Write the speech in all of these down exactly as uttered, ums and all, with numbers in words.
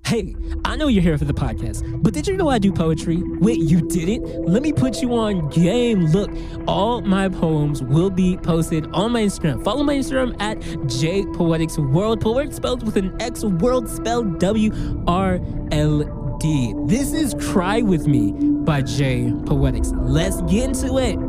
Hey, I know you're here for the podcast, but did you know I do poetry? Wait, you didn't? Let me put you on game. Look, all my poems will be posted on my Instagram. Follow my Instagram at jpoeticsworld. Poetic spelled with an X, world spelled W R L D. This is Cry With Me by J Poetics. Let's get into it.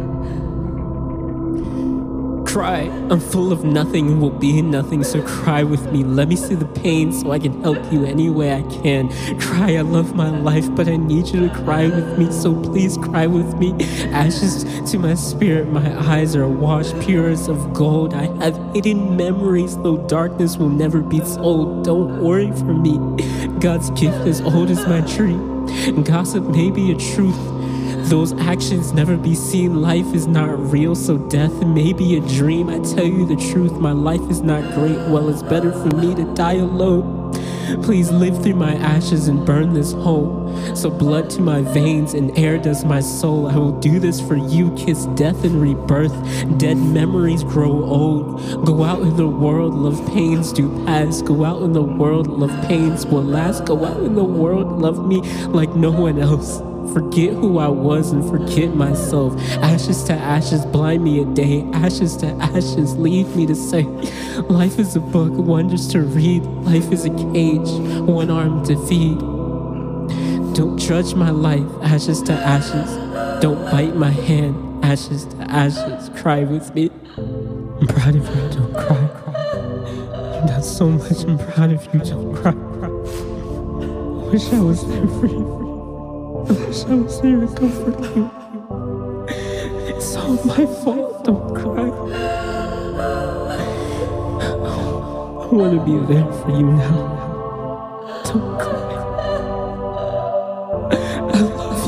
Cry, I'm full of nothing and will be nothing, so cry with me. Let me see the pain so I can help you any way I can. Cry, I love my life, but I need you to cry with me, so please cry with me. Ashes to my spirit, my eyes are washed pure as of gold. I have hidden memories, though darkness will never be told. Don't worry for me. God's gift as old as my tree. Gossip may be a truth. Those actions never be seen. Life is not real, so death may be a dream. I tell you the truth, my life is not great. Well, it's better for me to die alone. Please live through my ashes and burn this hole. So blood to my veins and air does my soul. I will do this for you, kiss death and rebirth. Dead memories grow old. Go out in the world, love pains do pass. Go out in the world, love pains will last. Go out in the world, love me like no one else. Forget who I was and forget myself. Ashes to ashes, blind me a day. Ashes to ashes, leave me to say. Life is a book, wonders to read. Life is a cage, one arm to feed. Don't judge my life, ashes to ashes. Don't bite my hand, ashes to ashes. Cry with me. I'm proud of you, don't cry, cry. You've done so much, I'm proud of you, don't cry, cry. I wish I was there for you. I wish I was there to comfort you. It's all my fault, don't cry. I want to be there for you now. Don't cry. I love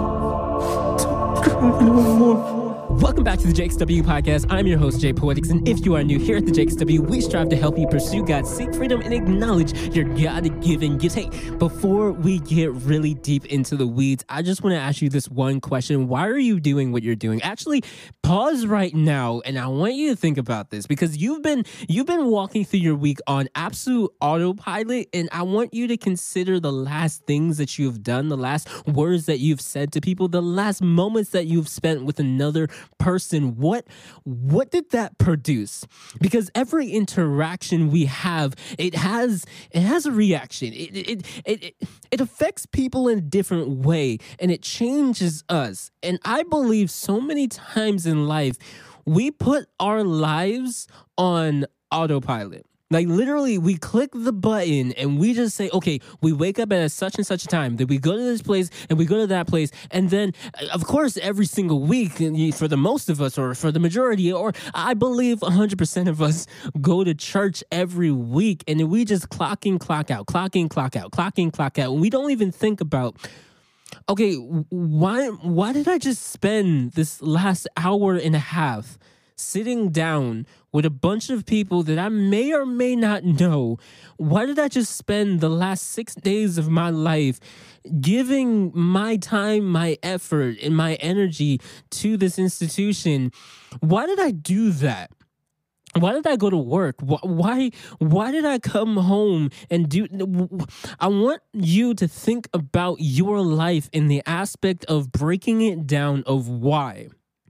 you. Don't cry no more. Welcome back to the J X W podcast. I'm your host, J Poetics, and if you are new here at the J X W, we strive to help you pursue God, seek freedom, and acknowledge your God-given gifts. Hey, before we get really deep into the weeds, I just want to ask you this one question. Why are you doing what you're doing? Actually, pause right now, and I want you to think about this, because you've been you've been walking through your week on absolute autopilot, and I want you to consider the last things that you've done, the last words that you've said to people, the last moments that you've spent with another person. What what did that produce? Because every interaction we have, it has it has a reaction. It it it it, it affects people in a different way, and it changes us. And I believe so many times in life we put our lives on autopilot. Like literally, we click the button and we just say, okay, we wake up at a such and such a time, then we go to this place and we go to that place. And then, of course, every single week, for the most of us or for the majority, or I believe one hundred percent of us go to church every week. And then we just clock in, clock out, clock in, clock out, clock in, clock out. And we don't even think about, okay, why, why did I just spend this last hour and a half sitting down with a bunch of people that I may or may not know? Why did I just spend the last six days of my life giving my time, my effort, and my energy to this institution? Why did I do that? Why did I go to work? Why, why did I come home and do... I want you to think about your life in the aspect of breaking it down of why.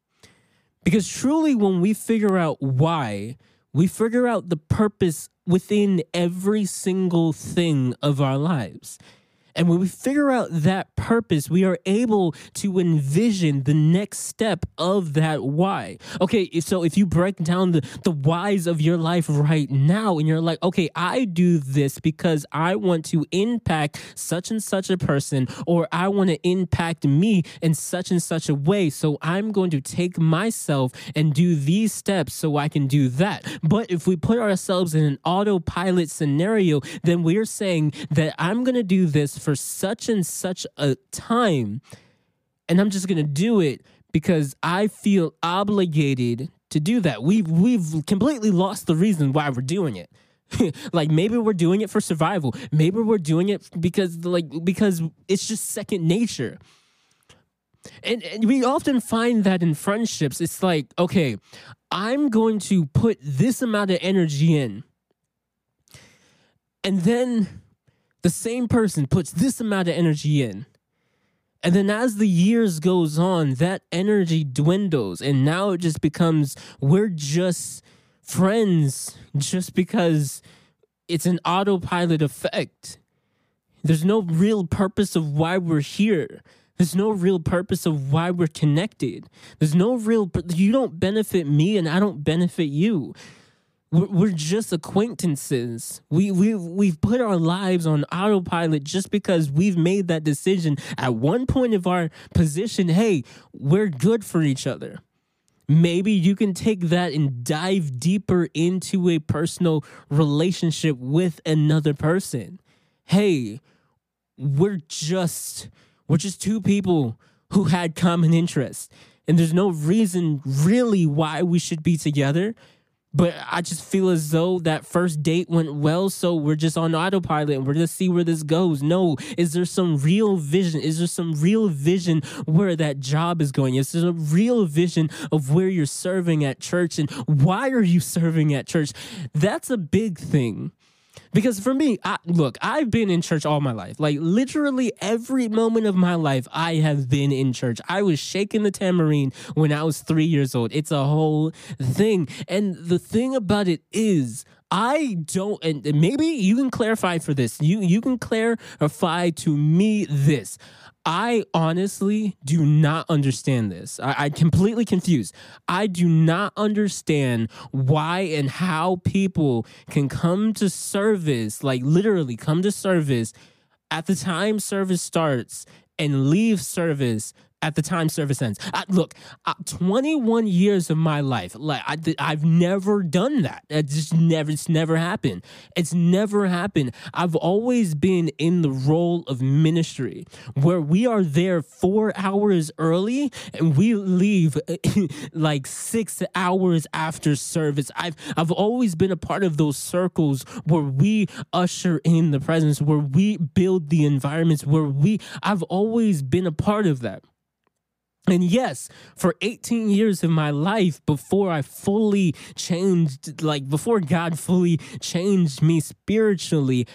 Because truly, when we figure out why, we figure out the purpose within every single thing of our lives. And when we figure out that purpose, we are able to envision the next step of that why. Okay, so if you break down the, the whys of your life right now, and you're like, okay, I do this because I want to impact such and such a person, or I want to impact me in such and such a way. So I'm going to take myself and do these steps so I can do that. But if we put ourselves in an autopilot scenario, then we're saying that I'm going to do this for such and such a time, and I'm just going to do it because I feel obligated to do that. We've, we've completely lost the reason why we're doing it. Like maybe we're doing it for survival. Maybe we're doing it because like because it's just second nature. And, and we often find that in friendships, it's like, okay, I'm going to put this amount of energy in. And then The same person puts this amount of energy in. And then as the years goes on, that energy dwindles. And now it just becomes, we're just friends just because it's an autopilot effect. There's no real purpose of why we're here. There's no real purpose of why we're connected. There's no real, you don't benefit me and I don't benefit you. We're, we're just acquaintances. We, we, we've put our lives on autopilot just because we've made that decision at one point of our position. Hey, we're good for each other. Maybe you can take that and dive deeper into a personal relationship with another person. Hey, we're just... We're just two people who had common interests. And there's no reason really why we should be together. But I just feel as though that first date went well, so we're just on autopilot and we're going to see where this goes. No, is there some real vision? Is there some real vision where that job is going? Is there a real vision of where you're serving at church and why are you serving at church? That's a big thing. Because for me, I, look, I've been in church all my life. Like literally every moment of my life, I have been in church. I was shaking the tambourine when I was three years old. It's a whole thing. And the thing about it is, I don't, and maybe you can clarify for this. You, you can clarify to me this. I honestly do not understand this. I, I'm completely confused. I do not understand why and how people can come to service, like literally come to service at the time service starts and leave service at the time service ends. I, look, uh, twenty-one years of my life, like I, I've never done that. It just never, it's never happened. It's never happened. I've always been in the role of ministry where we are there four hours early and we leave like six hours after service. I've, I've always been a part of those circles where we usher in the presence, where we build the environments, where we, I've always been a part of that. And yes, for eighteen years of my life, before I fully changed, like before God fully changed me spiritually,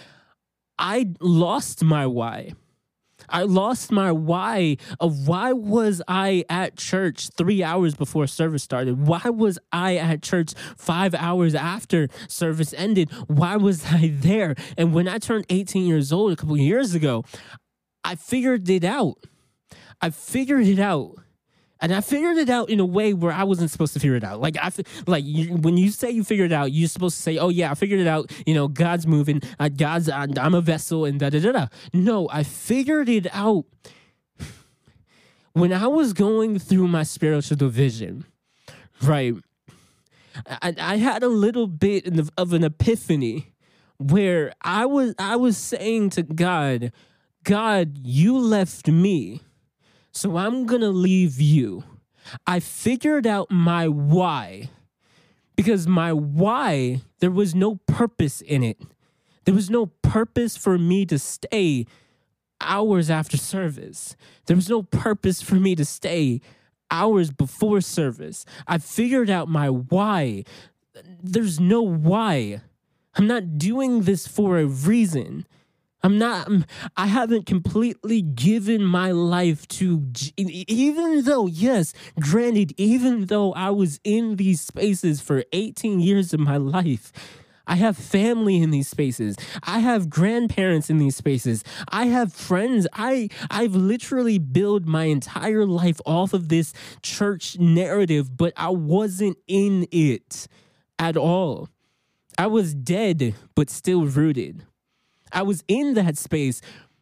I lost my why. I lost my why of why was I at church three hours before service started? Why was I at church five hours after service ended? Why was I there? And when I turned eighteen years old a couple of years ago, I figured it out. I figured it out. And I figured it out in a way where I wasn't supposed to figure it out. Like, I, like you, when you say you figured it out, you're supposed to say, oh, yeah, I figured it out. You know, God's moving. Uh, God's, uh, I'm a vessel and da-da-da-da. No, I figured it out when I was going through my spiritual division, right? I, I had a little bit of, of an epiphany where I was, I was saying to God, God, you left me. So I'm going to leave you. I figured out my why because my why, there was no purpose in it. There was no purpose for me to stay hours after service. There was no purpose for me to stay hours before service. I figured out my why. There's no why. I'm not doing this for a reason. I'm not, I haven't completely given my life to, even though, yes, granted, even though I was in these spaces for eighteen years of my life, I have family in these spaces. I have grandparents in these spaces. I have friends. I, I've literally built my entire life off of this church narrative, but I wasn't in it at all. I was dead, but still rooted. I was in that space.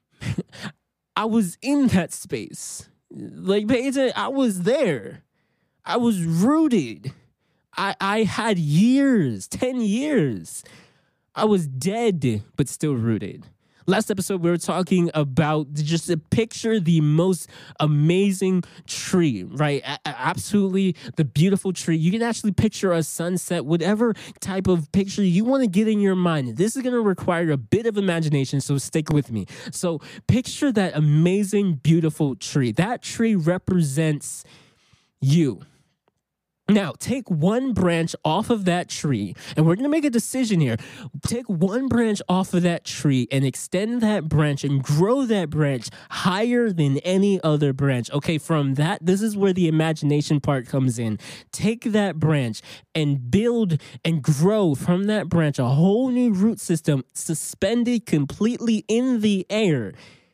I was in that space. Like, I was there. I was rooted. I, I had years, ten years. I was dead, but still rooted. Last episode, we were talking about just a picture the most amazing tree, right? A- absolutely the beautiful tree. You can actually picture a sunset, whatever type of picture you want to get in your mind. This is going to require a bit of imagination, so stick with me. So picture that amazing, beautiful tree. That tree represents you. Now, take one branch off of that tree, and we're going to make a decision here. Take one branch off of that tree and extend that branch and grow that branch higher than any other branch. Okay, from that, this is where the imagination part comes in. Take that branch and build and grow from that branch a whole new root system suspended completely in the air.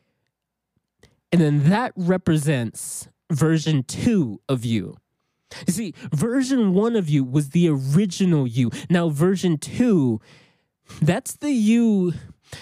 And then that represents version two of you. You see, version one of you was the original you. Now, version two, that's the you,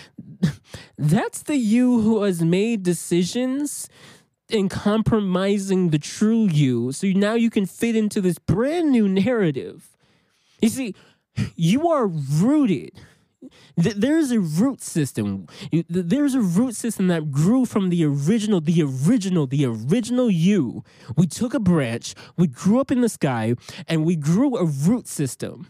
that's the you who has made decisions and compromising the true you. So now you can fit into this brand new narrative. You see, you are rooted. There's a root system. There's a root system that grew from the original, the original, the original you. We took a branch, we grew up in the sky, and we grew a root system.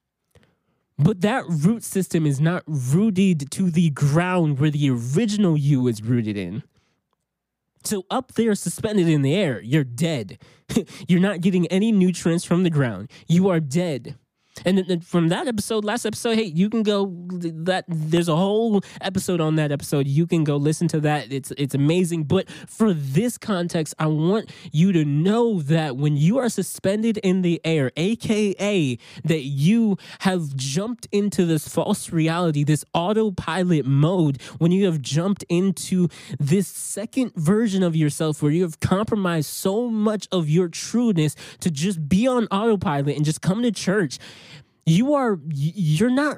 But that root system is not rooted to the ground where the original you is rooted in. So up there, suspended in the air, you're dead. You're not getting any nutrients from the ground. You are dead. And then from that episode, last episode, hey, you can go, that there's a whole episode on that episode. You can go listen to that. It's it's amazing. But for this context, I want you to know that when you are suspended in the air, A K A that you have jumped into this false reality, this autopilot mode, when you have jumped into this second version of yourself where you have compromised so much of your trueness to just be on autopilot and just come to church. You are, you're not,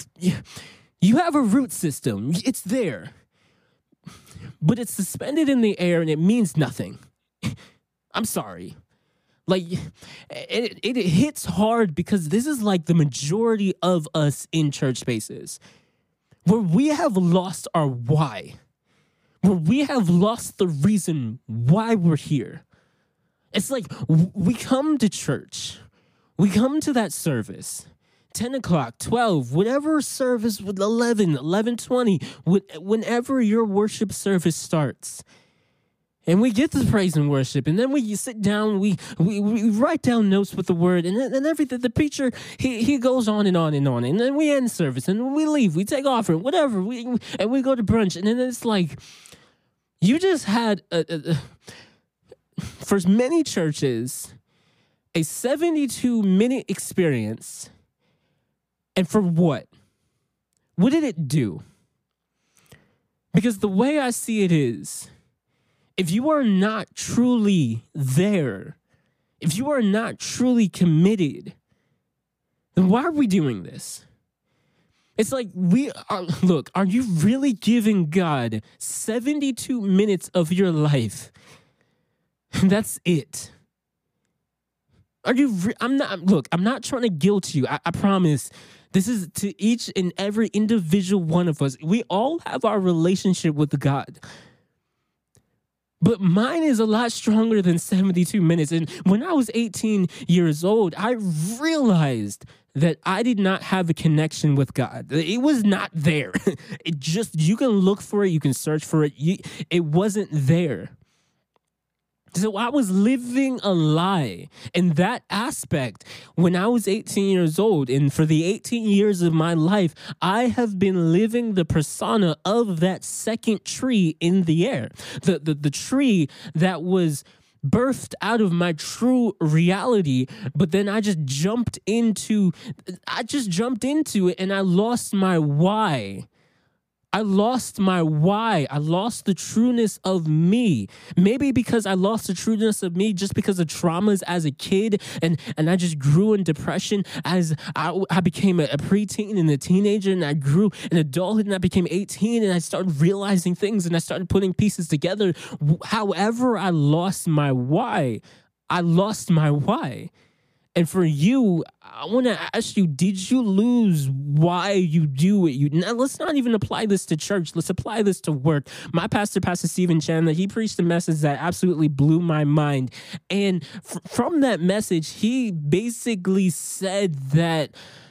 you have a root system. It's there. But it's suspended in the air and it means nothing. I'm sorry. Like, it, it hits hard because this is like the majority of us in church spaces where we have lost our why, where we have lost the reason why we're here. It's like we come to church, we come to that service, ten o'clock, twelve, whatever service, with eleven, eleven twenty, whenever your worship service starts. And we get to praise and worship, and then we sit down, we we, we write down notes with the word, and then everything. The preacher, he he goes on and on and on, and then we end service, and we leave, we take offering, whatever, we and we go to brunch, and then it's like, you just had, a, a, a, for many churches, a seventy-two minute experience. And for what? What did it do? Because the way I see it is, if you are not truly there, if you are not truly committed, then why are we doing this? It's like we are, look, are you really giving God seventy-two minutes of your life? And that's it. Are you, re- I'm not, look, I'm not trying to guilt you. I, I promise. This is to each and every individual one of us. We all have our relationship with God. But mine is a lot stronger than seventy-two minutes. And when I was eighteen years old, I realized that I did not have a connection with God. It was not there. It just, you can look for it, you can search for it. You, it wasn't there. So I was living a lie in that aspect when I was eighteen years old. And for the eighteen years of my life, I have been living the persona of that second tree in the air. The, the, the tree that was birthed out of my true reality, but then I just jumped into, I just jumped into it and I lost my why. I lost my why. I lost the trueness of me. Maybe because I lost the trueness of me just because of traumas as a kid, and, and I just grew in depression as I, I became a, a preteen and a teenager, and I grew in adulthood, and I became eighteen, and I started realizing things, and I started putting pieces together. However, I lost my why. I lost my why. And for you, I want to ask you, did you lose why you do what you do? Now, let's not even apply this to church. Let's apply this to work. My pastor, Pastor Stephen Chandler, he preached a message that absolutely blew my mind. And f- from that message, he basically said that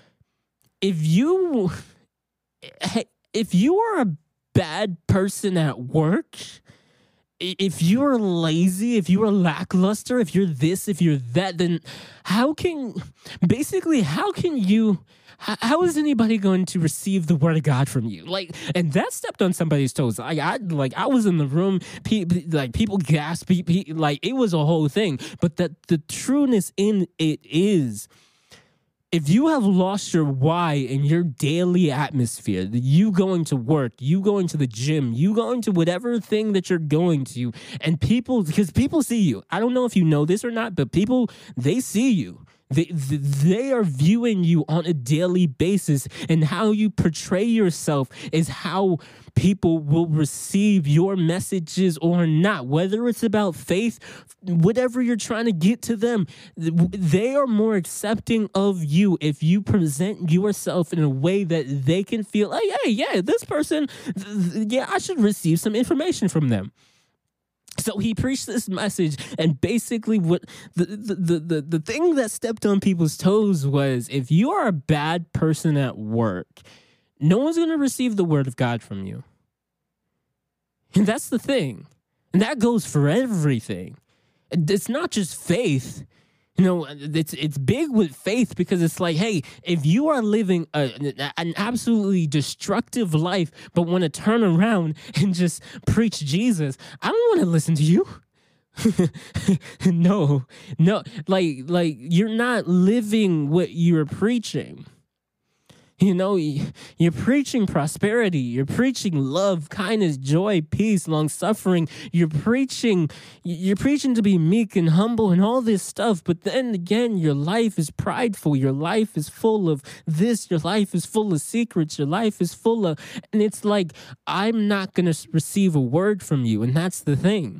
if you, if you are a bad person at work, if you're lazy, if you're lackluster, if you're this, if you're that, then how can, basically, how can you, how is anybody going to receive the word of God from you? Like, and that stepped on somebody's toes. I, I like, I was in the room, pe- like people gasped, pe- pe- like it was a whole thing. But that the trueness in it is, if you have lost your why in your daily atmosphere, you going to work, you going to the gym, you going to whatever thing that you're going to, and people, because people see you. I don't know if you know this or not, but people, they see you. They, they are viewing you on a daily basis, and how you portray yourself is how people will receive your messages or not. Whether it's about faith, whatever you're trying to get to them, they are more accepting of you if you present yourself in a way that they can feel, like, hey, yeah, this person, yeah, I should receive some information from them. So he preached this message, and basically what the, the, the, the, the thing that stepped on people's toes was, if you are a bad person at work, no one's going to receive the word of God from you. And that's the thing. And that goes for everything. It's not just faith. You know, it's it's big with faith, because it's like, hey, if you are living a, an absolutely destructive life, but want to turn around and just preach Jesus, I don't want to listen to you. no, no, like, like you're not living what you're preaching. You know, you're preaching prosperity. You're preaching love, kindness, joy, peace, long suffering. You're preaching, you're preaching to be meek and humble and all this stuff. But then again, your life is prideful. Your life is full of this. Your life is full of secrets. Your life is full of, and it's like, I'm not going to receive a word from you. And that's the thing.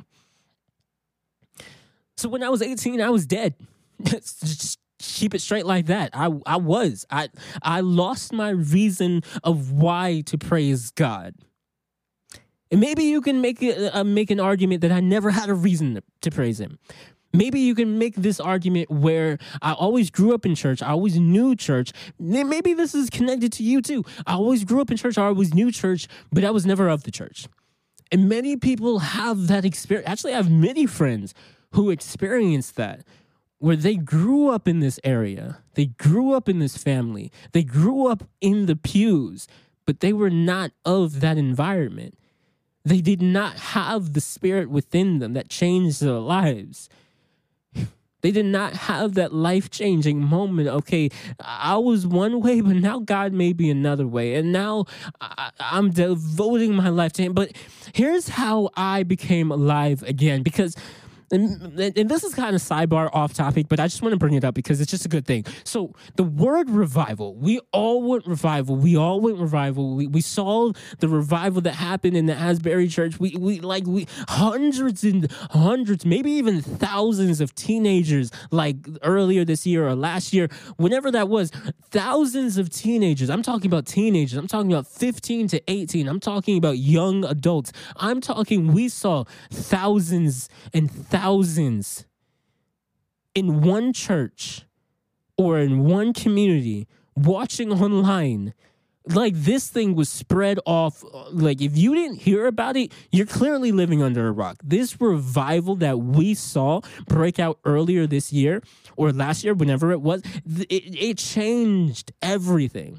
So when I was eighteen, I was dead. It's just, keep it straight like that. I I was. I I lost my reason of why to praise God. And maybe you can make it, uh, make an argument that I never had a reason to, to praise him. Maybe you can make this argument where I always grew up in church. I always knew church. Maybe this is connected to you too. I always grew up in church. I always knew church, but I was never of the church. And many people have that experience. Actually, I have many friends who experienced that, where they grew up in this area, they grew up in this family, they grew up in the pews, but they were not of that environment. They did not have the spirit within them that changed their lives. They did not have that life-changing moment. Okay, I was one way, but now God made me another way. And now I, I'm devoting my life to him. But here's how I became alive again, because And, and this is kind of sidebar off topic, but I just want to bring it up because it's just a good thing. So the word revival, we all went revival. We all went revival. We we saw the revival that happened in the Asbury Church. We we like we hundreds and hundreds, maybe even thousands of teenagers, like earlier this year or last year, whenever that was, thousands of teenagers. I'm talking about teenagers. I'm talking about fifteen to eighteen. I'm talking about young adults. I'm talking, we saw thousands and thousands. Thousands in one church or in one community watching online. Like, this thing was spread off. Like, if you didn't hear about it, you're clearly living under a rock. This revival that we saw break out earlier this year or last year, whenever it was, it, it changed everything.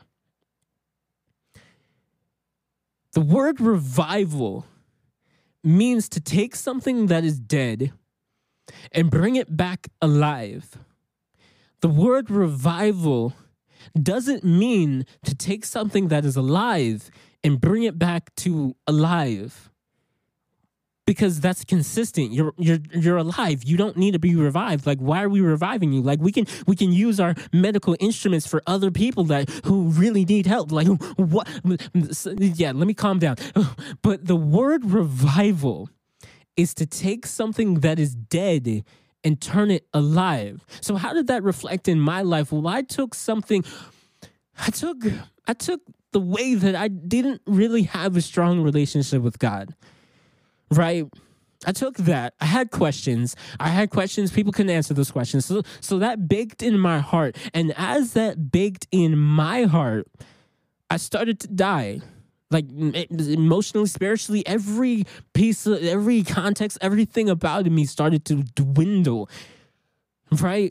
The word revival means to take something that is dead and bring it back alive. The word revival doesn't mean to take something that is alive and bring it back to alive, because that's consistent. You're you're you're alive. You don't need to be revived. Like, why are we reviving you? Like, we can we can use our medical instruments for other people that who really need help. Like, what? Yeah, let me calm down. But the word revival is to take something that is dead and turn it alive. So how did that reflect in my life? Well, I took something, I took, I took the way that I didn't really have a strong relationship with God, right? I took that. I had questions. I had questions. People couldn't answer those questions. So, so that baked in my heart. And as that baked in my heart, I started to die. Like emotionally, spiritually, every piece of, every context, everything about me started to dwindle, right?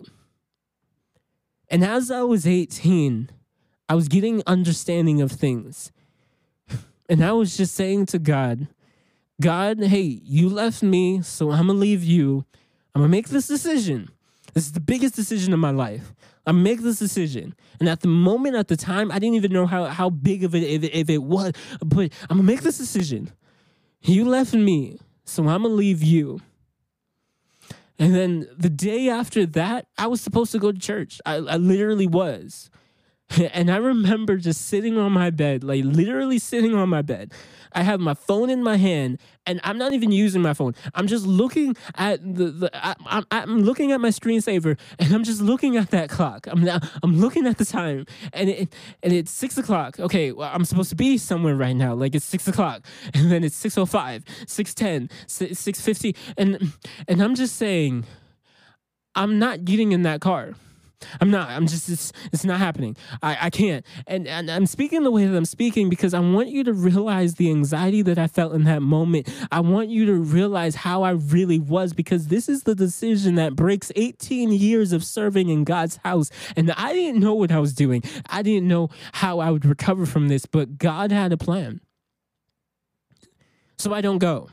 And as I was eighteen, I was getting understanding of things. And I was just saying to God, God, hey, you left me, so I'm going to leave you. I'm going to make this decision. This is the biggest decision of my life. I'm make this decision. And at the moment, at the time, I didn't even know how, how big of it if, it if it was. But I'm going to make this decision. You left me, so I'm going to leave you. And then the day after that, I was supposed to go to church. I, I literally was. And I remember just sitting on my bed, like literally sitting on my bed. I have my phone in my hand, and I'm not even using my phone. I'm just looking at the, the I, I'm, I'm looking at my screensaver, and I'm just looking at that clock. I'm now, I'm looking at the time, and it, and it's six o'clock. Okay, well, I'm supposed to be somewhere right now. Like it's six o'clock, and then it's six o five, six ten, six fifty, and and I'm just saying, I'm not getting in that car. I'm not. I'm just, it's, it's not happening. I, I can't. And, and I'm speaking the way that I'm speaking because I want you to realize the anxiety that I felt in that moment. I want you to realize how I really was, because this is the decision that breaks eighteen years of serving in God's house. And I didn't know what I was doing. I didn't know how I would recover from this, but God had a plan. So I don't go.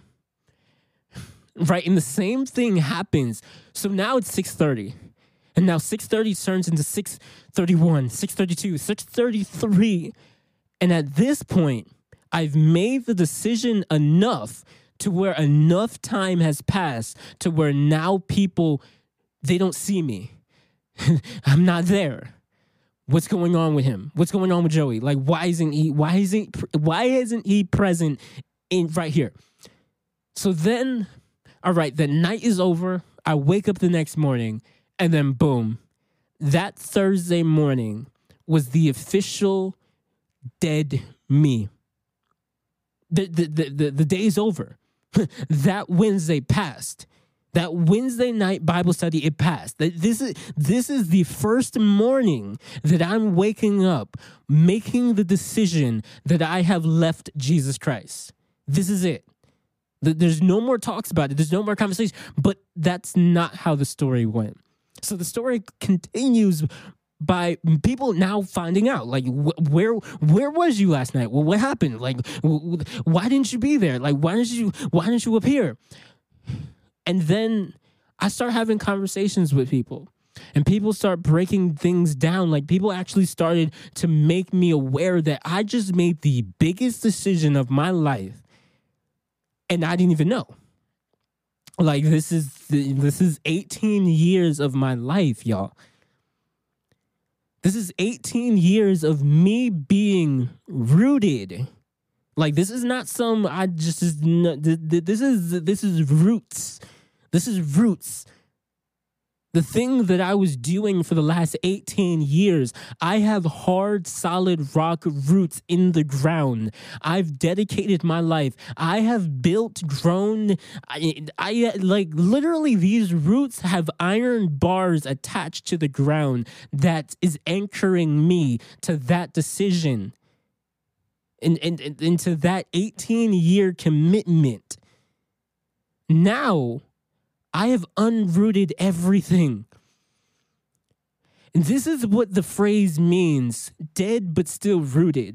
Right? And the same thing happens. So now it's six thirty. And now six thirty turns into six thirty-one, six thirty-two, six thirty-three. And at this point, I've made the decision enough to where enough time has passed to where now people, they don't see me. I'm not there. What's going on with him? What's going on with Joey? Like, why isn't he, why isn't, why isn't he present in right here? So then, all right, the night is over. I wake up the next morning. And then boom, that Thursday morning was the official dead me. The, the, the, the, the day's over. That Wednesday passed. That Wednesday night Bible study, it passed. This is, this is the first morning that I'm waking up, making the decision that I have left Jesus Christ. This is it. There's no more talks about it. There's no more conversation. But that's not how the story went. So the story continues by people now finding out, like, wh- where where was you last night? Well, what happened? Like, w- why didn't you be there? Like, why didn't you why didn't you appear? And then I start having conversations with people, and people start breaking things down. Like, people actually started to make me aware that I just made the biggest decision of my life, and I didn't even know. Like, this is this is eighteen years of my life, y'all. This is eighteen years of me being rooted. Like, this is not some, I just, is not, this is, this is roots. This is roots. The thing that I was doing for the last eighteen years, I have hard, solid rock roots in the ground. I've dedicated my life. I have built, grown. I, I like literally these roots have iron bars attached to the ground that is anchoring me to that decision and, and, and into that eighteen year commitment. Now, I have unrooted everything. And this is what the phrase means, dead but still rooted.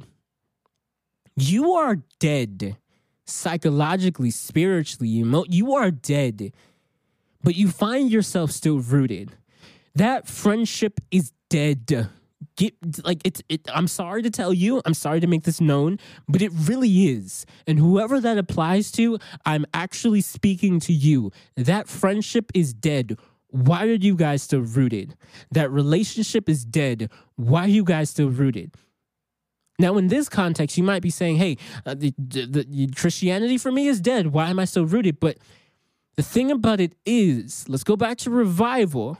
You are dead, psychologically, spiritually, emo- you are dead, but you find yourself still rooted. That friendship is dead. Get, like it's it, I'm sorry to tell you, I'm sorry to make this known, but it really is. And whoever that applies to, I'm actually speaking to you. That friendship is dead. Why are you guys still rooted? That relationship is dead. Why are you guys still rooted? Now, in this context, you might be saying, hey, uh, the, the, the Christianity for me is dead. Why am I still rooted? But the thing about it is, let's go back to revival.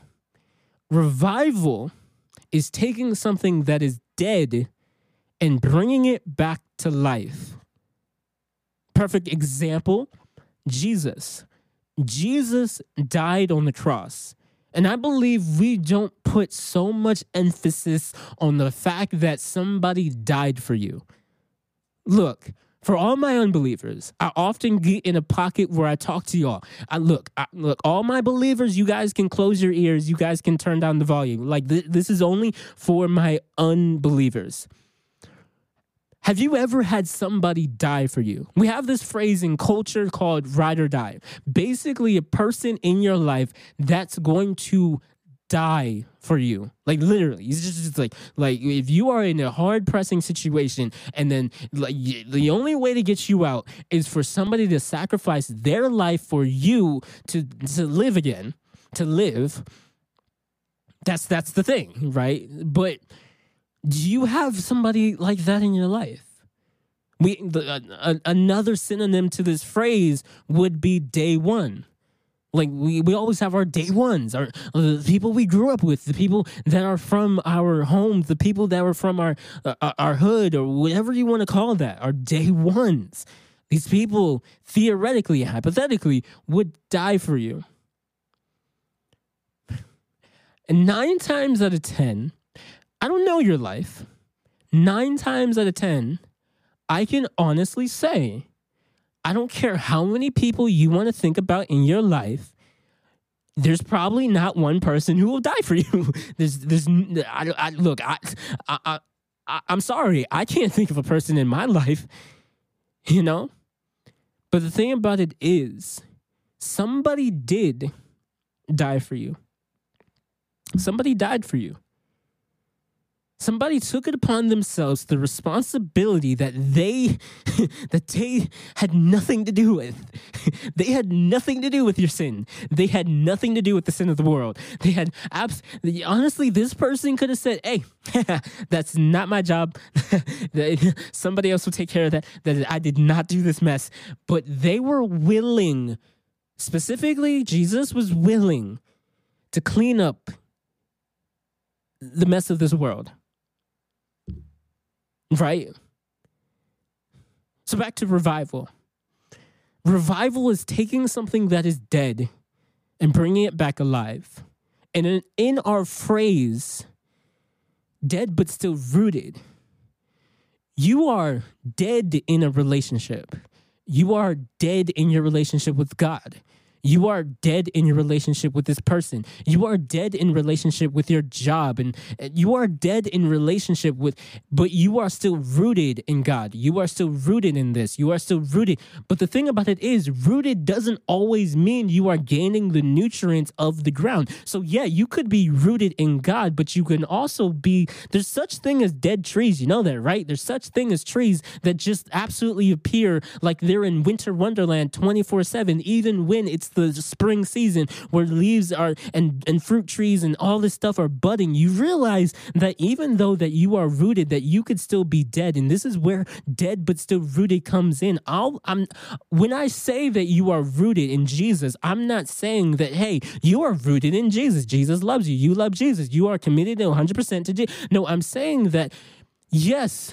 Revival is taking something that is dead and bringing it back to life. Perfect example, Jesus. Jesus died on the cross. And I believe we don't put so much emphasis on the fact that somebody died for you. look, for all my unbelievers, I often get in a pocket where I talk to y'all. I look, I, look, all my believers, you guys can close your ears. You guys can turn down the volume. Like th- this is only for my unbelievers. Have you ever had somebody die for you? We have this phrase in culture called ride or die. Basically, a person in your life that's going to die for you. Like literally, it's just, just like like if you are in a hard pressing situation and then like the only way to get you out is for somebody to sacrifice their life for you to to live again, to live. That's that's the thing, right? But do you have somebody like that in your life? We the, uh, another synonym to this phrase would be day one. Like, we, we always have our day ones, our the people we grew up with, the people that are from our homes, the people that were from our uh, our hood, or whatever you want to call that, our day ones. These people, theoretically, hypothetically, would die for you. And nine times out of ten, I don't know your life. Nine times out of ten, I can honestly say, I don't care how many people you want to think about in your life, there's probably not one person who will die for you. There's, there's, I, I, look, I, I, I, I'm sorry, I can't think of a person in my life, you know? But the thing about it is, somebody did die for you. Somebody died for you. Somebody took it upon themselves the responsibility that they that they had nothing to do with. They had nothing to do with your sin. They had nothing to do with the sin of the world. They had abs- honestly, this person could have said, "Hey, that's not my job. Somebody else will take care of that. That I did not do this mess." But they were willing, specifically, Jesus was willing to clean up the mess of this world. Right? So back to revival. Revival is taking something that is dead and bringing it back alive. And in, in our phrase, dead but still rooted, you are dead in a relationship. You are dead in your relationship with God. You are dead in your relationship with this person. You are dead in relationship with your job. And you are dead in relationship with, but you are still rooted in God. You are still rooted in this. You are still rooted. But the thing about it is, rooted doesn't always mean you are gaining the nutrients of the ground. So yeah, you could be rooted in God, but you can also be, there's such thing as dead trees. You know that, right? There's such thing as trees that just absolutely appear like they're in winter wonderland twenty-four seven, even when it's the spring season where leaves are and, and fruit trees and all this stuff are budding. You realize that even though that you are rooted, that you could still be dead. And this is where dead but still rooted comes in. I'll, I'm when I say that you are rooted in Jesus, I'm not saying that, hey, you are rooted in Jesus. Jesus loves you. You love Jesus. You are committed one hundred percent to Jesus. No, I'm saying that, yes,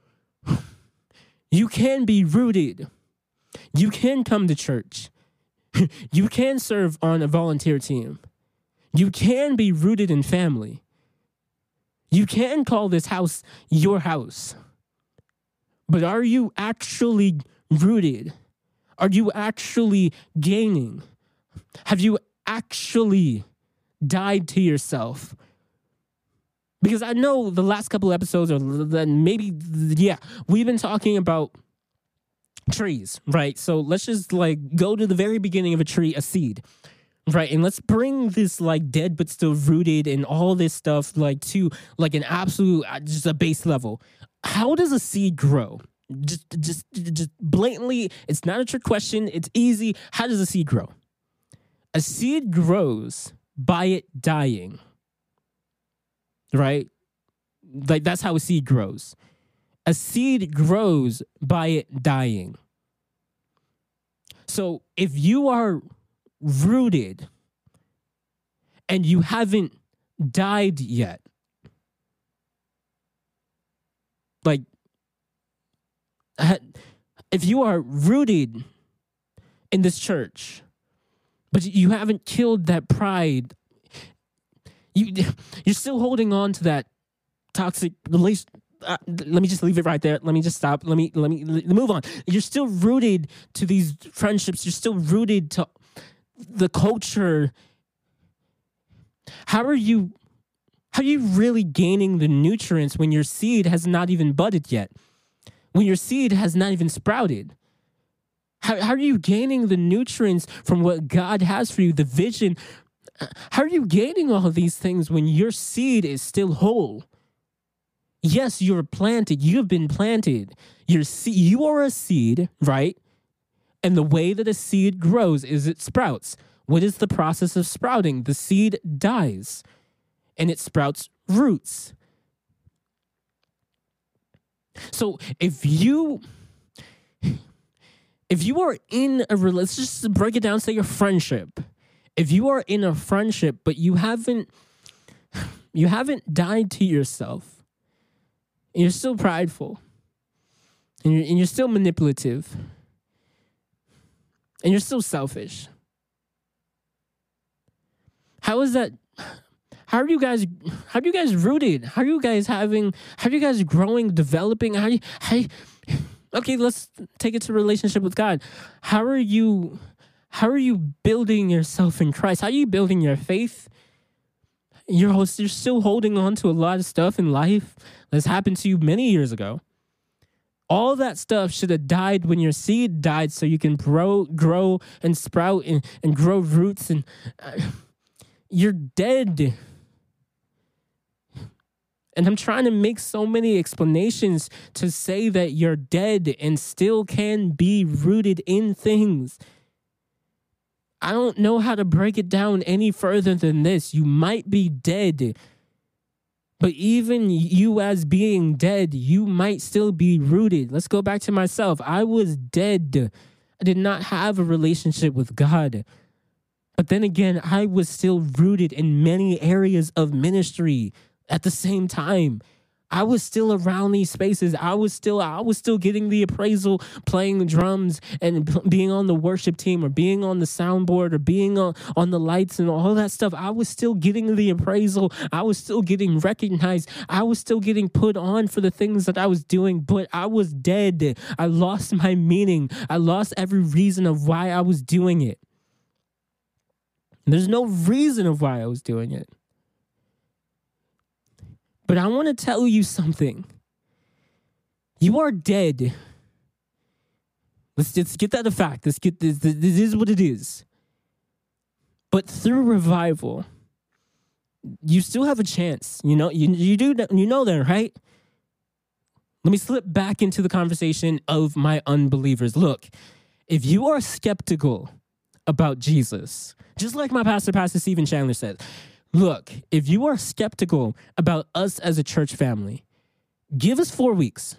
you can be rooted. You can come to church. You can serve on a volunteer team. You can be rooted in family. You can call this house your house. But are you actually rooted? Are you actually gaining? Have you actually died to yourself? Because I know the last couple of episodes, or maybe, yeah, we've been talking about trees, right? So let's just like go to the very beginning of a tree, a seed, right? And let's bring this like dead but still rooted and all this stuff like to like an absolute, just a base level. How does a seed grow? Just, just, just blatantly, it's not a trick question. It's easy. How does a seed grow? A seed grows by it dying, right? Like that's how a seed grows. A seed grows by it dying. So if you are rooted and you haven't died yet, like if you are rooted in this church, but you haven't killed that pride, you, you're still holding on to that toxic relation, uh, let me just leave it right there. Let me just stop. Let me let me let me move on. You're still rooted to these friendships. You're still rooted to the culture. How are you? How are you really gaining the nutrients when your seed has not even budded yet? When your seed has not even sprouted? How, how are you gaining the nutrients from what God has for you, the vision? How are you gaining all of these things when your seed is still whole? Yes, you're planted. You've been planted. Your se- you are a seed, right? And the way that a seed grows is it sprouts. What is the process of sprouting? The seed dies, and it sprouts roots. So if you... If you are in a, let's just break it down, say a friendship. If you are in a friendship, but you haven't, you haven't died to yourself, and you're still prideful, and you're, and you're still manipulative, and you're still selfish. How is that? How are you guys? How are you guys rooted? How are you guys having? How are you guys growing, developing? How? How? Okay, let's take it to relationship with God. How are you, how are you building yourself in Christ? How are you building your faith? You're, you're still holding on to a lot of stuff in life that's happened to you many years ago. All that stuff should have died when your seed died so you can grow, grow and sprout and, and grow roots. And uh, you're dead. And I'm trying to make so many explanations to say that you're dead and still can be rooted in things. I don't know how to break it down any further than this. You might be dead, but even you as being dead, you might still be rooted. Let's go back to myself. I was dead. I did not have a relationship with God. But then again, I was still rooted in many areas of ministry. At the same time, I was still around these spaces. I was still, I was still getting the appraisal, playing the drums, and p- being on the worship team, or being on the soundboard, or being on, on the lights and all that stuff. I was still getting the appraisal. I was still getting recognized. I was still getting put on for the things that I was doing, but I was dead. I lost my meaning. I lost every reason of why I was doing it. There's no reason of why I was doing it. But I want to tell you something. You are dead. Let's just get that a fact. Let's get this. This is what it is. But through revival, you still have a chance. You know, you you do you know that, right? Let me slip back into the conversation of my unbelievers. Look, if you are skeptical about Jesus, just like my pastor, Pastor Stephen Chandler said, look, if you are skeptical about us as a church family, give us four weeks.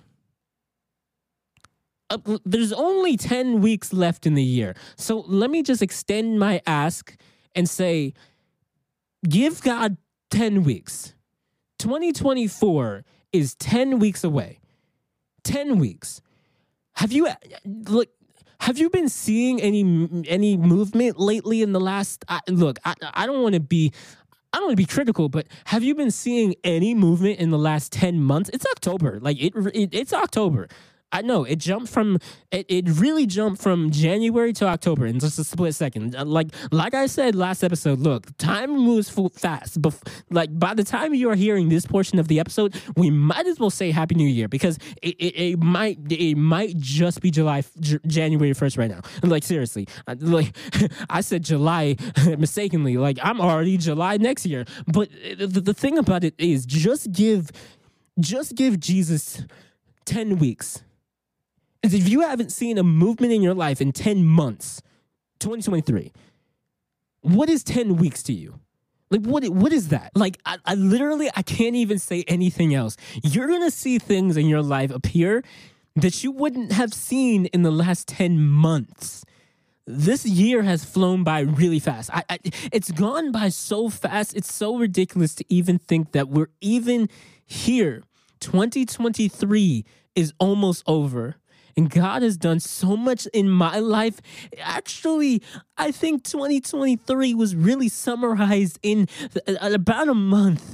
Uh, there's only ten weeks left in the year. So let me just extend my ask and say, give God ten weeks. twenty twenty-four is ten weeks away. ten weeks. Have you, look, have you been seeing any any movement lately in the last, I, look, I, I don't want to be, I don't want to be critical, but have you been seeing any movement in the last ten months? It's October. Like, it, it it's October. I know it jumped from it, it really jumped from January to October in just a split second. Like like I said last episode, look, time moves fast. But like by the time you are hearing this portion of the episode, we might as well say Happy New Year, because it, it, it might it might just be July J- January first right now. Like seriously, like I said July mistakenly. Like I'm already July next year. But the, the thing about it is, just give just give Jesus ten weeks. Is if you haven't seen a movement in your life in ten months, twenty twenty-three, what is ten weeks to you? Like, what? What is that? Like, I, I literally, I can't even say anything else. You're going to see things in your life appear that you wouldn't have seen in the last ten months. This year has flown by really fast. I, I, it's gone by so fast. It's so ridiculous to even think that we're even here. twenty twenty-three is almost over. And God has done so much in my life. Actually, I think twenty twenty-three was really summarized in about a month.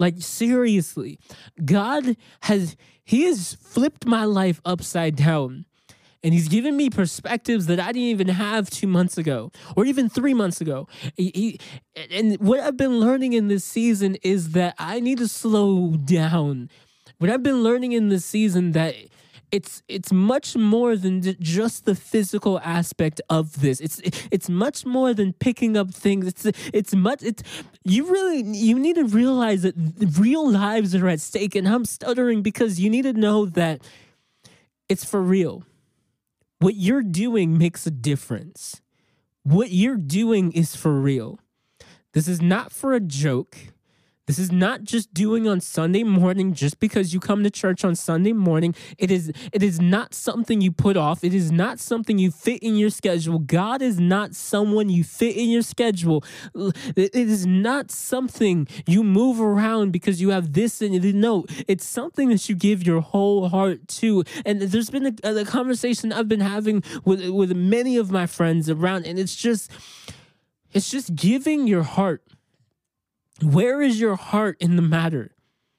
Like, seriously, God has, he has flipped my life upside down. And he's given me perspectives that I didn't even have two months ago or even three months ago. He, he, and what I've been learning in this season is that I need to slow down. What I've been learning in this season that it's it's much more than just the physical aspect of this. It's it's much more than picking up things. It's it's much. It's you really you need to realize that real lives are at stake. And I'm stuttering because you need to know that it's for real. What you're doing makes a difference. What you're doing is for real. This is not for a joke. This is not just doing on Sunday morning just because you come to church on Sunday morning. It is it is not something you put off. It is not something you fit in your schedule. God is not someone you fit in your schedule. It is not something you move around because you have this and no. It's something that you give your whole heart to. And there's been a, a conversation I've been having with with many of my friends around, and it's just it's just giving your heart. Where is your heart in the matter?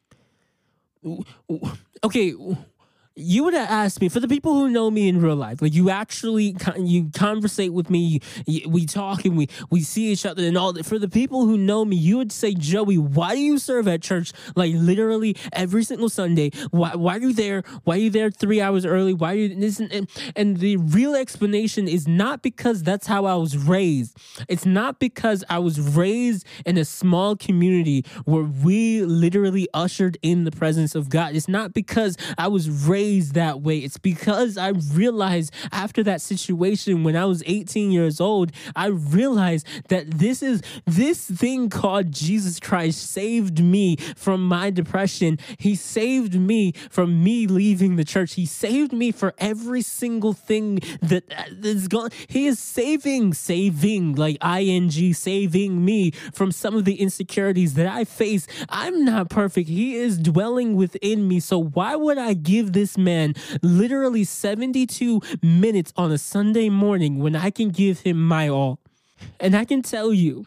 Okay, you would have asked me, for the people who know me in real life, like you actually, you conversate with me, you, we talk and we, we see each other and all that. For the people who know me, you would say, Joey, why do you serve at church like literally every single Sunday? Why, why are you there? Why are you there three hours early? Why are you, this, and, and the real explanation is not because that's how I was raised. It's not because I was raised in a small community where we literally ushered in the presence of God. It's not because I was raised that way. It's because I realized after that situation when I was eighteen years old, I realized that this is this thing called Jesus Christ saved me from my depression. He saved me from me leaving the church. He saved me for every single thing that is gone. He is saving, saving, like I N G, saving me from some of the insecurities that I face. I'm not perfect. He is dwelling within me. So why would I give this man literally seventy-two minutes on a Sunday morning when I can give him my all? And I can tell you,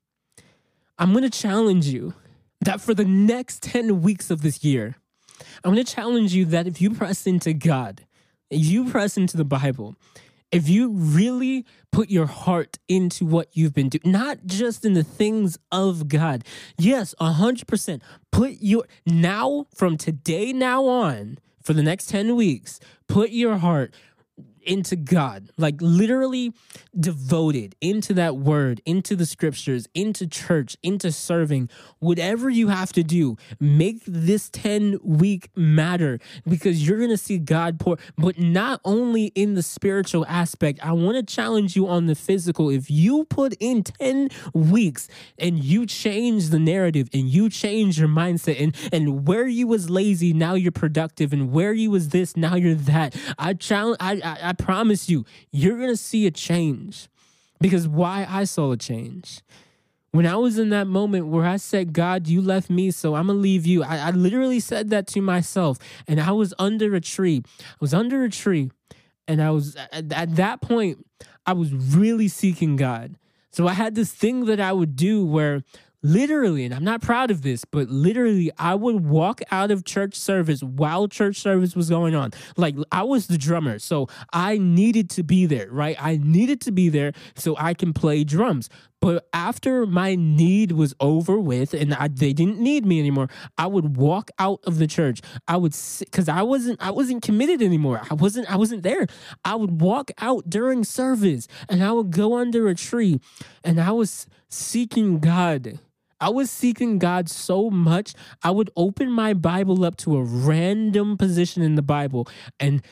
I'm going to challenge you that for the next ten weeks of this year, I'm going to challenge you that if you press into God, if you press into the Bible, if you really put your heart into what you've been doing, not just in the things of God. Yes, one hundred percent. Put your, now, from today now on, for the next ten weeks, put your heart into God, like literally devoted into that word, into the scriptures, into church, into serving, whatever you have to do, make this ten week matter because you're going to see God pour, but not only in the spiritual aspect. I want to challenge you on the physical. If you put in ten weeks and you change the narrative and you change your mindset and, and where you was lazy, now you're productive, and where you was this, now you're that. I challenge, I, I, I promise you, you're going to see a change. Because why I saw a change. When I was in that moment where I said, God, you left me, so I'm going to leave you. I, I literally said that to myself. And I was under a tree. I was under a tree. And I was, at, at that point, I was really seeking God. So I had this thing that I would do where literally, and I'm not proud of this, but literally I would walk out of church service while church service was going on. Like, I was the drummer, so I needed to be there, right? I needed to be there so I can play drums. But after my need was over with and I, they didn't need me anymore, I would walk out of the church. I would, because I wasn't, I wasn't committed anymore. I wasn't, I wasn't there. I would walk out during service and I would go under a tree and I was seeking God. I was seeking God so much, I would open my Bible up to a random position in the Bible, and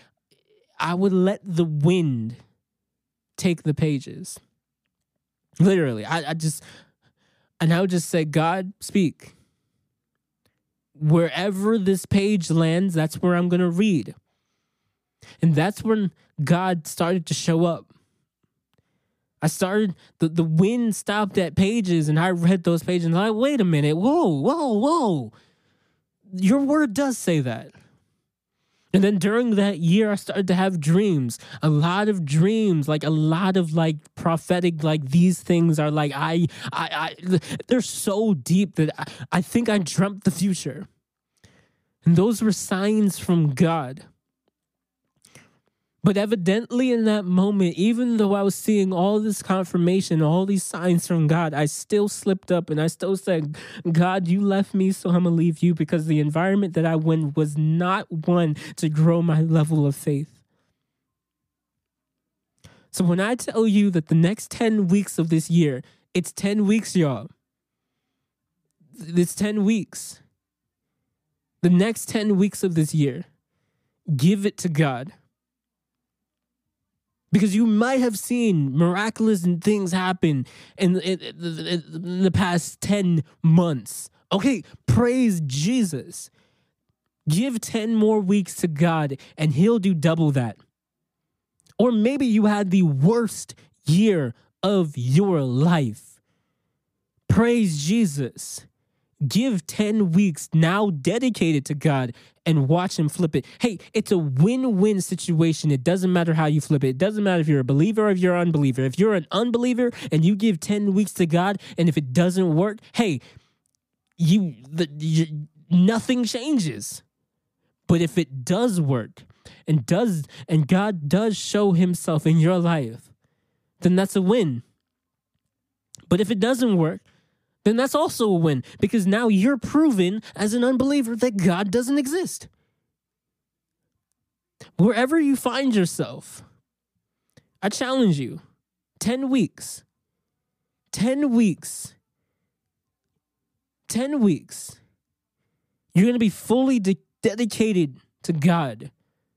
I would let the wind take the pages. Literally, I, I just, and I would just say, God, speak. Wherever this page lands, that's where I'm going to read. And that's when God started to show up. I started, the, the wind stopped at pages and I read those pages and I'm like, wait a minute, whoa, whoa, whoa. Your word does say that. And then during that year, I started to have dreams, a lot of dreams, like a lot of like prophetic, like these things are like, I, I, I they're so deep that I, I think I dreamt the future. And those were signs from God. But evidently in that moment, even though I was seeing all this confirmation, all these signs from God, I still slipped up and I still said, God, you left me, so I'm going to leave you, because the environment that I went was not one to grow my level of faith. So when I tell you that the next ten weeks of this year, it's ten weeks, y'all. It's ten weeks. The next ten weeks of this year, give it to God. Because you might have seen miraculous things happen in, in, in the past ten months. Okay, praise Jesus. Give ten more weeks to God and he'll do double that. Or maybe you had the worst year of your life. Praise Jesus. Give ten weeks now dedicated to God and watch him flip it. Hey, it's a win-win situation. It doesn't matter how you flip it. It doesn't matter if you're a believer or if you're an unbeliever. If you're an unbeliever and you give ten weeks to God, and if it doesn't work, hey, you, the, you nothing changes. But if it does work and does and God does show himself in your life, then that's a win. But if it doesn't work, then that's also a win, because now you're proven as an unbeliever that God doesn't exist. Wherever you find yourself, I challenge you, ten weeks, ten weeks, ten weeks, you're going to be fully de- dedicated to God.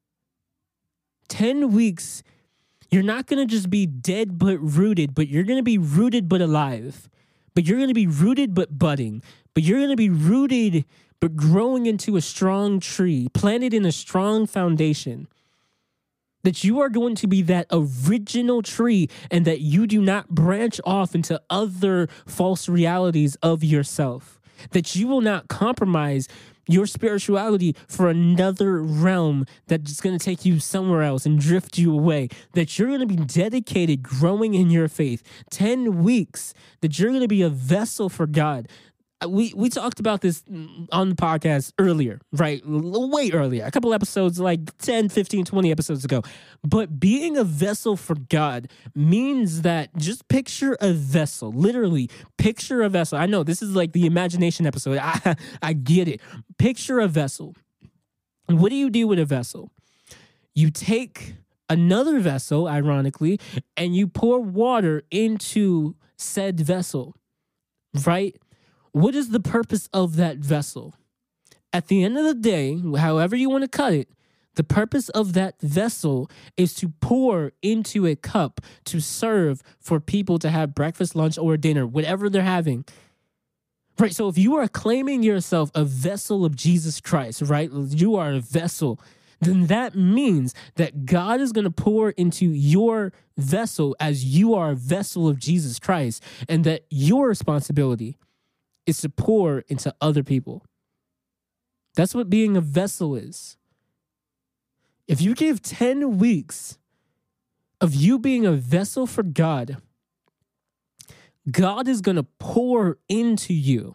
ten weeks, you're not going to just be dead but rooted, but you're going to be rooted but alive. But you're going to be rooted but budding. But you're going to be rooted but growing into a strong tree, planted in a strong foundation. That you are going to be that original tree, and that you do not branch off into other false realities of yourself. That you will not compromise your spirituality for another realm that's going to take you somewhere else and drift you away. That you're going to be dedicated, growing in your faith. ten weeks, that you're going to be a vessel for God. We we talked about this on the podcast earlier, right? Way earlier, a couple episodes, like ten, fifteen, twenty episodes ago. But being a vessel for God means that, just picture a vessel, literally picture a vessel. I know this is like the imagination episode. I, I get it. Picture a vessel. What do you do with a vessel? You take another vessel, ironically, and you pour water into said vessel, right? What is the purpose of that vessel? At the end of the day, however you want to cut it, the purpose of that vessel is to pour into a cup to serve for people to have breakfast, lunch, or dinner, whatever they're having. Right, so if you are claiming yourself a vessel of Jesus Christ, right, you are a vessel, then that means that God is going to pour into your vessel as you are a vessel of Jesus Christ, and that your responsibility is to pour into other people. That's what being a vessel is. If you give ten weeks of you being a vessel for God, God is going to pour into you.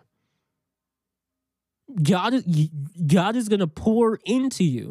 God, God is going to pour into you.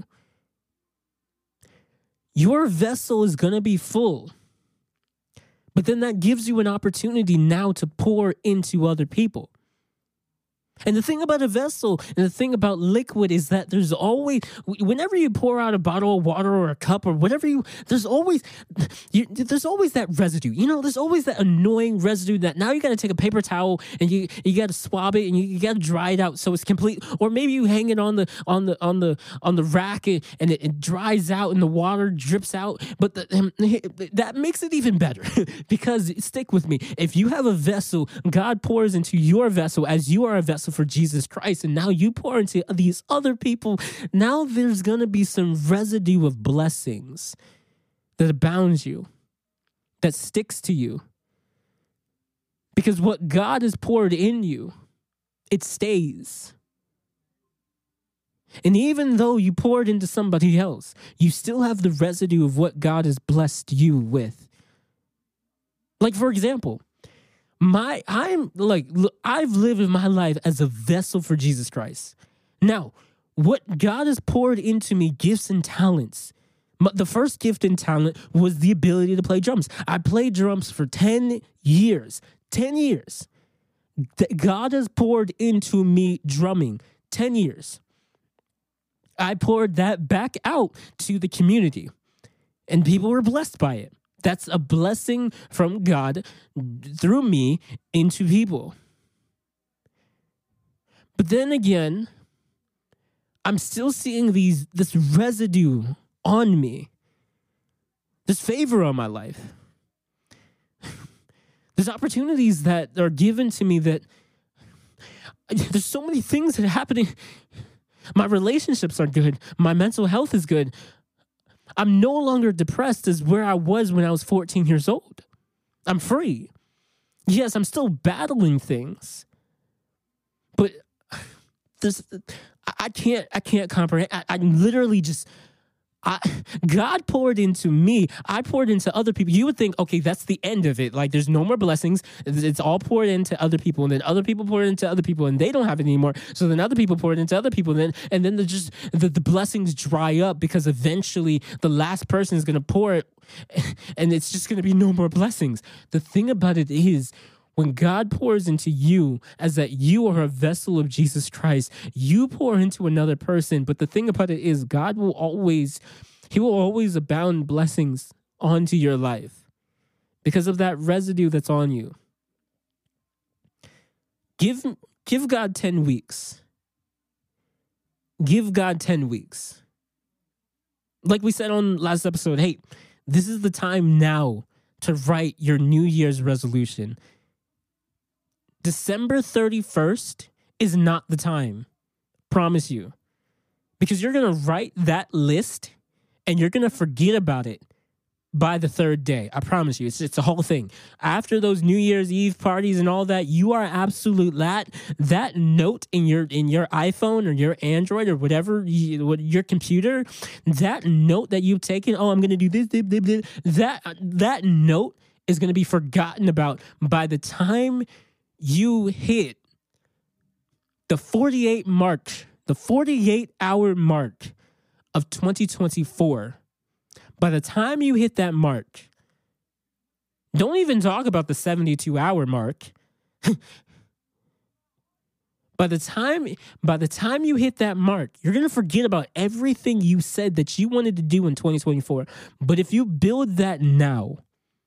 Your vessel is going to be full. But then that gives you an opportunity now to pour into other people. And the thing about a vessel and the thing about liquid is that there's always, whenever you pour out a bottle of water or a cup or whatever you, there's always, you, there's always that residue. You know, there's always that annoying residue that now you got to take a paper towel and you you got to swab it and you, you got to dry it out so it's complete. Or maybe you hang it on the on the on the on the rack and, and it, it dries out and the water drips out. But the, um, that makes it even better because, stick with me, if you have a vessel, God pours into your vessel as you are a vessel for Jesus Christ, and now you pour into these other people. Now there's going to be some residue of blessings that abounds you, that sticks to you. Because what God has poured in you, it stays. And even though you poured into somebody else, you still have the residue of what God has blessed you with. Like, for example, my I'm like I've lived in my life as a vessel for Jesus Christ. Now, what God has poured into me, gifts and talents. The first gift and talent was the ability to play drums. I played drums for ten years. ten years. God has poured into me drumming. ten years. I poured that back out to the community, and people were blessed by it. That's a blessing from God through me into people. But then again, I'm still seeing these this residue on me, this favor on my life. There's opportunities that are given to me that there's so many things that are happening. My relationships are good. My mental health is good. I'm no longer depressed as where I was when I was fourteen years old. I'm free. Yes, I'm still battling things, but this I can't I can't comprehend. I, I literally just I, God poured into me. I poured into other people. You would think, okay, that's the end of it. Like, there's no more blessings. It's all poured into other people, and then other people poured into other people, and they don't have it anymore. So then other people poured into other people, and then and then the just the, the blessings dry up because eventually the last person is going to pour it, and it's just going to be no more blessings. The thing about it is, when God pours into you as that you are a vessel of Jesus Christ, you pour into another person. But the thing about it is, God will always, he will always abound blessings onto your life because of that residue that's on you. Give, give God ten weeks. Give God ten weeks. Like we said on last episode, hey, this is the time now to write your New Year's resolution. December thirty-first is not the time. Promise you. Because you're going to write that list and you're going to forget about it by the third day. I promise you. It's it's a whole thing. After those New Year's Eve parties and all that, you are absolute that that note in your in your iPhone or your Android or whatever you, what, your computer, that note that you've taken, oh, I'm going to do this, this, this, this, that that note is going to be forgotten about by the time you hit the forty-eight mark, the forty-eight hour mark of twenty twenty-four. By the time you hit that mark, don't even talk about the seventy-two hour mark. By the time, by the time you hit that mark, you're going to forget about everything you said that you wanted to do in twenty twenty-four. But if you build that now,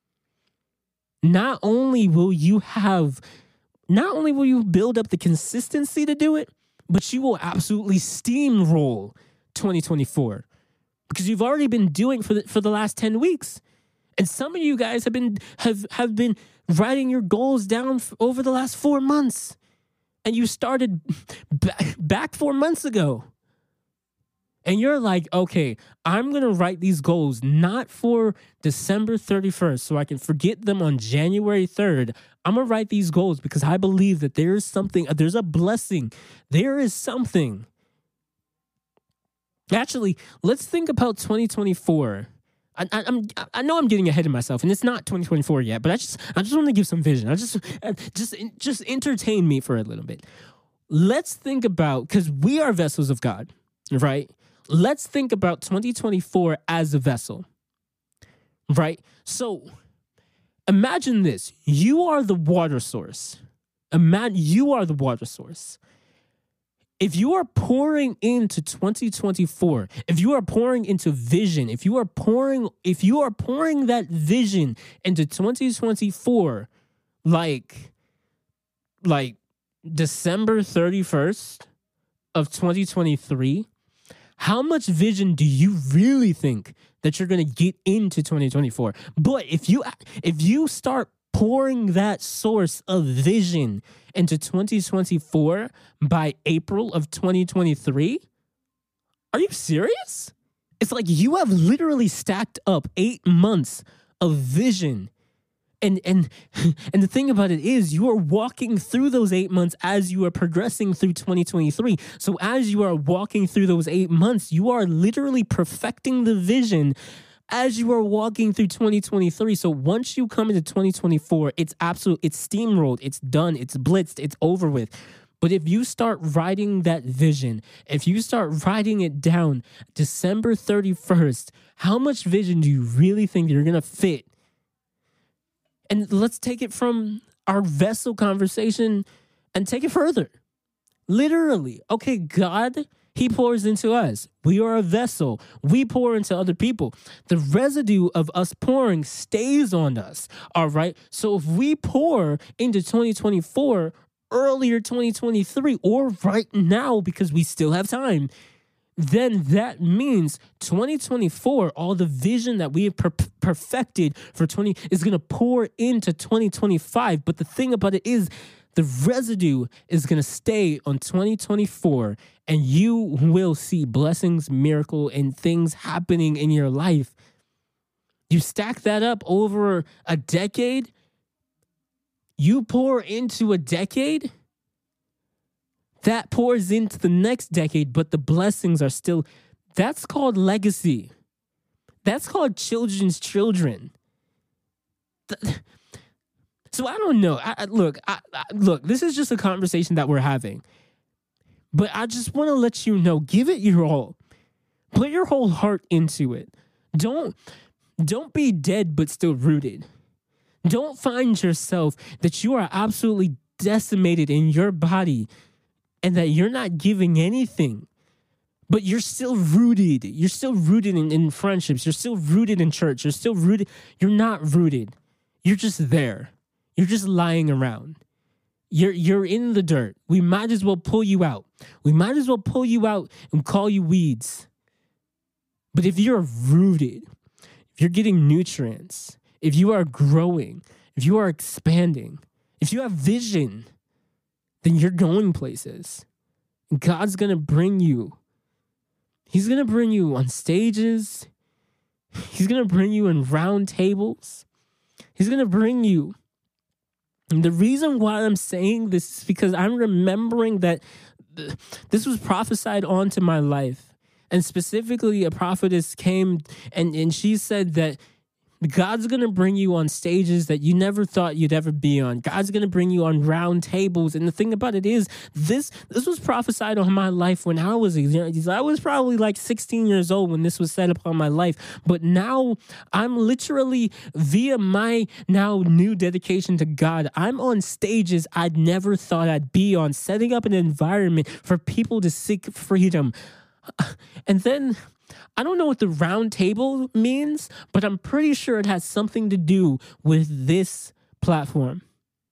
not only will you have Not only will you build up the consistency to do it, but you will absolutely steamroll twenty twenty-four because you've already been doing it for the, for the last ten weeks. And some of you guys have been have, have been writing your goals down f- over the last four months. And you started b- back four months ago. And you're like, okay, I'm going to write these goals not for December thirty-first so I can forget them on January third. I'm going to write these goals because I believe that there is something, there's a blessing. There is something. Actually, let's think about twenty twenty-four. I, I, I'm, I know I'm getting ahead of myself, and it's not twenty twenty-four yet, but I just, I just want to give some vision. I just, just, just entertain me for a little bit. Let's think about, because we are vessels of God, right? Let's think about twenty twenty-four as a vessel, right? So imagine this. You are the water source. Imagine you are the water source. If you are pouring into twenty twenty-four, if you are pouring into vision, if you are pouring, if you are pouring that vision into twenty twenty-four, like, like December thirty-first of twenty twenty-three, how much vision do you really think that you're going to get into twenty twenty-four? But if you if you start pouring that source of vision into twenty twenty-four by April of twenty twenty-three, are you serious? It's like you have literally stacked up eight months of vision And and and the thing about it is you are walking through those eight months as you are progressing through twenty twenty-three. So as you are walking through those eight months, you are literally perfecting the vision as you are walking through twenty twenty-three. So once you come into twenty twenty-four, it's absolute, it's steamrolled, it's done, it's blitzed, it's over with. But if you start writing that vision, if you start writing it down December thirty-first, how much vision do you really think you're going to fit? And let's take it from our vessel conversation and take it further. Literally, okay, God, he pours into us. We are a vessel. We pour into other people. The residue of us pouring stays on us, all right? So if we pour into twenty twenty-four, earlier twenty twenty-three, or right now because we still have time, then that means twenty twenty-four, all the vision that we have per- perfected for twenty is going to pour into twenty twenty-five. But the thing about it is the residue is going to stay on twenty twenty-four, and you will see blessings, miracle, and things happening in your life. You stack that up over a decade, you pour into a decade, that pours into the next decade, but the blessings are still, that's called legacy. That's called children's children. So I don't know. I, I, look, I, I, look, this is just a conversation that we're having. But I just want to let you know, give it your all. Put your whole heart into it. Don't, don't be dead but still rooted. Don't find yourself that you are absolutely decimated in your body and that you're not giving anything, but you're still rooted. You're still rooted in, in friendships. You're still rooted in church. You're still rooted. You're not rooted. You're just there. You're just lying around. You're, you're in the dirt. We might as well pull you out. We might as well pull you out and call you weeds. But if you're rooted, if you're getting nutrients, if you are growing, if you are expanding, if you have vision, then you're going places. And God's going to bring you. He's going to bring you on stages. He's going to bring you in round tables. He's going to bring you. And the reason why I'm saying this is because I'm remembering that th- this was prophesied onto my life. And specifically, a prophetess came and, and she said that God's going to bring you on stages that you never thought you'd ever be on. God's going to bring you on round tables. And the thing about it is, this this was prophesied on my life when I was, I was probably like sixteen years old when this was set upon my life. But now I'm literally, via my now new dedication to God, I'm on stages I'd never thought I'd be on, setting up an environment for people to seek freedom. And then, I don't know what the round table means, but I'm pretty sure it has something to do with this platform.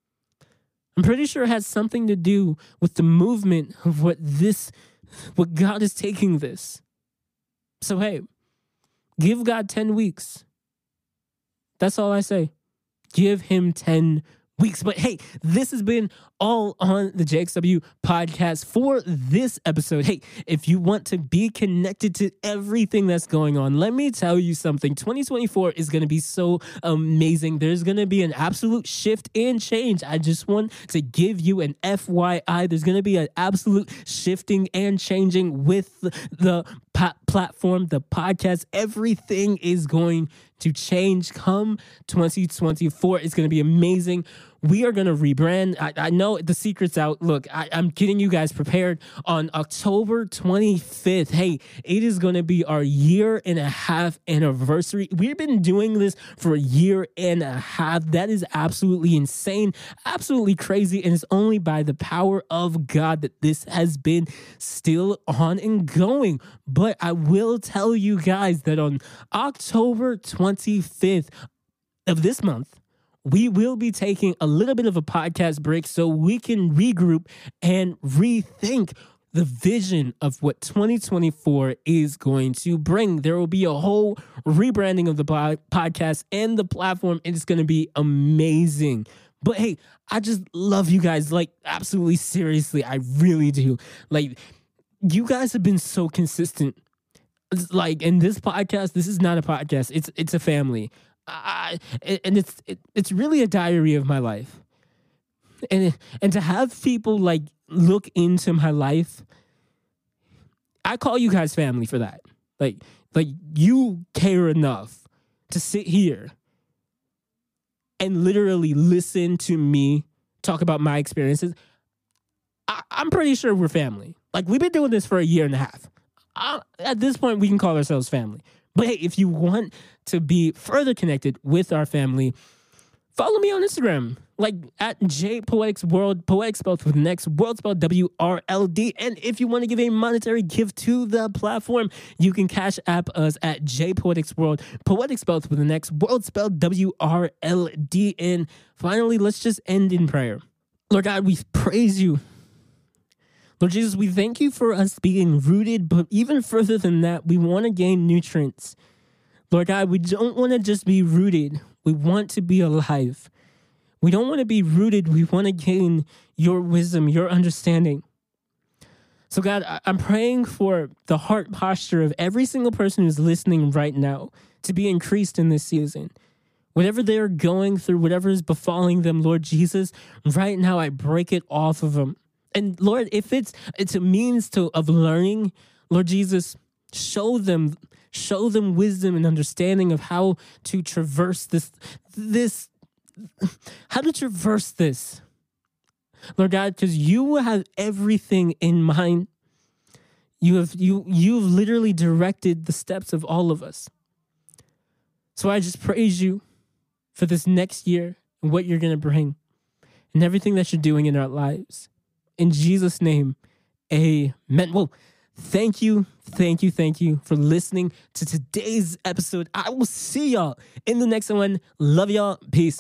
I'm pretty sure it has something to do with the movement of what this, what God is taking this. So, hey, give God ten weeks. That's all I say. Give him ten weeks. But hey, this has been all on the J X W podcast for this episode. Hey, if you want to be connected to everything that's going on, let me tell you something. twenty twenty-four is going to be so amazing. There's going to be an absolute shift and change. I just want to give you an F Y I. There's going to be an absolute shifting and changing with the, the po- platform, the podcast. Everything is going to change come twenty twenty-four. It's going to be amazing. We are going to rebrand. I, I know the secret's out. Look, I, I'm getting you guys prepared on October twenty-fifth. Hey, it is going to be our year and a half anniversary. We've been doing this for a year and a half. That is absolutely insane, absolutely crazy. And it's only by the power of God that this has been still on and going. But I will tell you guys that on October twenty-fifth of this month, we will be taking a little bit of a podcast break so we can regroup and rethink the vision of what twenty twenty-four is going to bring. There will be a whole rebranding of the podcast and the platform, and it's going to be amazing. But hey, I just love you guys, like, absolutely seriously. I really do. Like, you guys have been so consistent. It's like, in this podcast, this is not a podcast. It's it's a family. I, and it's it, it's really a diary of my life. And and to have people like look into my life, I call you guys family for that. Like like you care enough to sit here and literally listen to me talk about my experiences. I, I'm pretty sure we're family. Like, we've been doing this for a year and a half. I, at this point, we can call ourselves family. But hey, if you want to be further connected with our family, follow me on Instagram, like at J Poetics World, Poetics spelled with an X, World spelled W R L D. And if you want to give a monetary gift to the platform, you can Cash App us at J Poetics World, Poetics spelled with an X, World spelled W R L D. And finally, let's just end in prayer. Lord God, we praise you. Lord Jesus, we thank you for us being rooted, but even further than that, we want to gain nutrients. Lord God, we don't want to just be rooted. We want to be alive. We don't want to be rooted. We want to gain your wisdom, your understanding. So God, I'm praying for the heart posture of every single person who's listening right now to be increased in this season. Whatever they're going through, whatever is befalling them, Lord Jesus, right now I break it off of them. And Lord, if it's it's a means to of learning, Lord Jesus, show them show them wisdom and understanding of how to traverse this this how to traverse this. Lord God, because you have everything in mind. You have you you've literally directed the steps of all of us. So I just praise you for this next year and what you're going to bring and everything that you're doing in our lives. In Jesus' name, amen. Well, thank you, thank you, thank you for listening to today's episode. I will see y'all in the next one. Love y'all. Peace.